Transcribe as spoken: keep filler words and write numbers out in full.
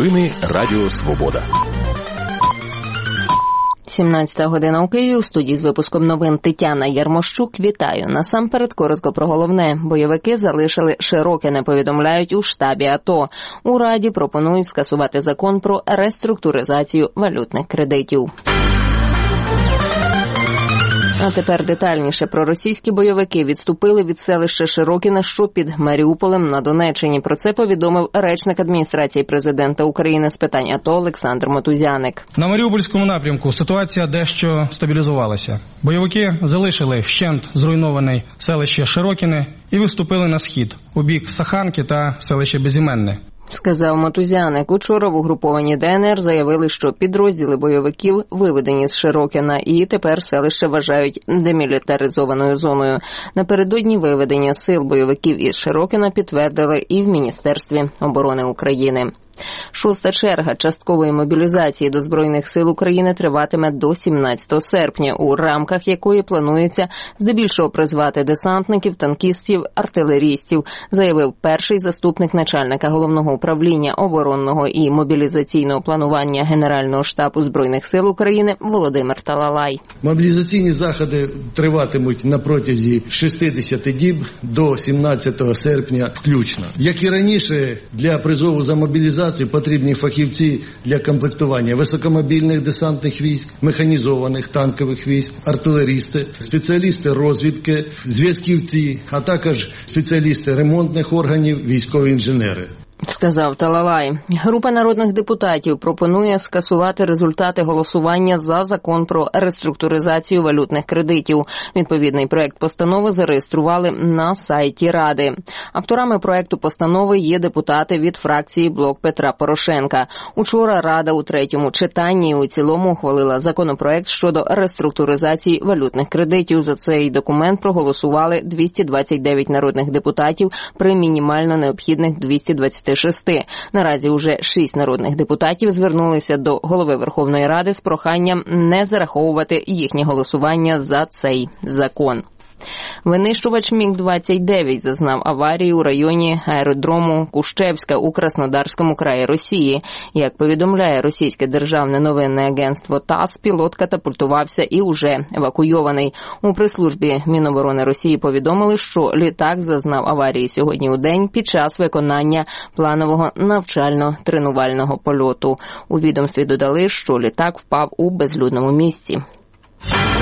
Новини Радіо Свобода. сімнадцята година у Києві. У студії з випуском новин Тетяна Ярмощук. Вітаю. Насамперед коротко про головне. Бойовики залишили Широкине, повідомляють у штабі АТО. У Раді пропонують скасувати закон про реструктуризацію валютних кредитів. А тепер детальніше про російські бойовики відступили від селища Широкине, що під Маріуполем на Донеччині. Про це повідомив речник адміністрації президента України з питань АТО Олександр Мотузяник. На Маріупольському напрямку ситуація дещо стабілізувалася. Бойовики залишили вщент зруйноване селище Широкине і виступили на схід, у бік Саханки та селище Безіменне. Сказав Мотузяник. Учора в угрупованні ДНР заявили, що підрозділи бойовиків виведені з Широкина і тепер селище вважають демілітаризованою зоною. Напередодні виведення сил бойовиків із Широкина підтвердили і в Міністерстві оборони України. Шоста черга часткової мобілізації до Збройних сил України триватиме до сімнадцятого серпня, у рамках якої планується здебільшого призвати десантників, танкістів, артилерістів, заявив перший заступник начальника Головного управління оборонного і мобілізаційного планування Генерального штабу Збройних сил України Володимир Талалай. Мобілізаційні заходи триватимуть на протязі шістдесят діб до сімнадцятого серпня включно. Як і раніше, для призову за мобілізацію потрібні фахівці для комплектування високомобільних десантних військ, механізованих танкових військ, артилерісти, спеціалісти розвідки, зв'язківці, а також спеціалісти ремонтних органів, військові інженери. Сказав Талалай. Група народних депутатів пропонує скасувати результати голосування за закон про реструктуризацію валютних кредитів. Відповідний проект постанови зареєстрували на сайті Ради. Авторами проекту постанови є депутати від фракції «Блок Петра Порошенка». Учора Рада у третьому читанні і у цілому ухвалила законопроект щодо реструктуризації валютних кредитів. За цей документ проголосували двісті двадцять дев'ять народних депутатів при мінімально необхідних двісті двадцять шести. Наразі уже шість народних депутатів звернулися до Голови Верховної Ради з проханням не зараховувати їхнє голосування за цей закон. Винищувач Міг двадцять дев'ять зазнав аварії у районі аеродрому Кущевська у Краснодарському краї Росії. Як повідомляє російське державне новинне агентство ТАСС, пілот катапультувався і уже евакуйований. У прес-службі Міноборони Росії повідомили, що літак зазнав аварії сьогодні у день під час виконання планового навчально-тренувального польоту. У відомстві додали, що літак впав у безлюдному місці.